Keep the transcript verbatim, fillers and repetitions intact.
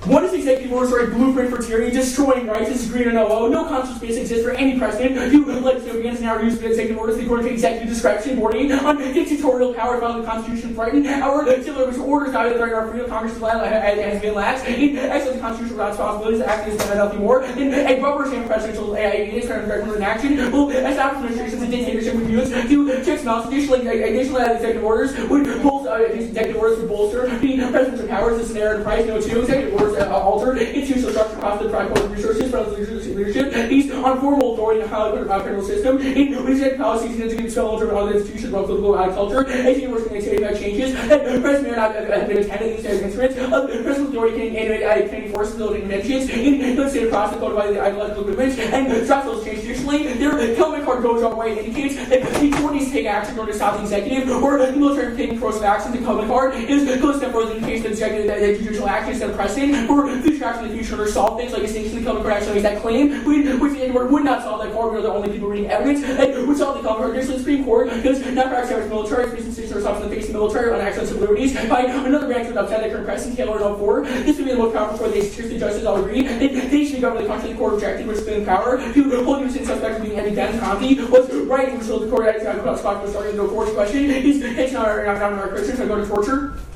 One is executive orders are a blueprint for tyranny, destroying rights, is green or no. No constitutional space exists for any president who legislative begins in our use of executive orders according to executive discretion, bordering on dictatorial power found in the Constitution, threaten our similar which orders not to threaten our freedom. Congress has been lax in exercising constitutional responsibilities, acting as nothing more. In a rubber stamp presidential in action will establish administrations and dictatorship with use to checks and balances. Additionally, additional executive orders would bolster uh, executive orders would bolster the presidential powers. This scenario and price no two executive orders uh, alter institutional structure across the tripod resources, presidential leadership based on formal authority and a highly federal system. In which executive policies and to spell over other institutions, local culture, as university and state changes, and president may not have been attending these instruments of presidential authority can animate can enforce building inventions in the state process coded by the ideological movements and draft those changes. Additionally, their Kelvin card goes on way indicates that the authorities take action in order to stop the executive or the military taking corrosive action. The Kelvin card is goes step further in the case of the executive that the judicial action set a precedent for future action in the future to solve things like extinction. The Kelvin card actually makes that claim, which the Edward would not solve that card. We are the only people reading evidence that would solve the Kelvin card. Additionally, the Supreme Court does not practice our military institutions or stops in the face of military on actions of liberties by another branch of upset that current precedent Taylor and four. This would be the most powerful for the seriously justices all agree that they should govern the country. The court rejected which in power to hold innocent suspects of being heavy death penalty was right, which the court had to spot was starting to go forward. Question is it's not our not our Christians. I go to torture.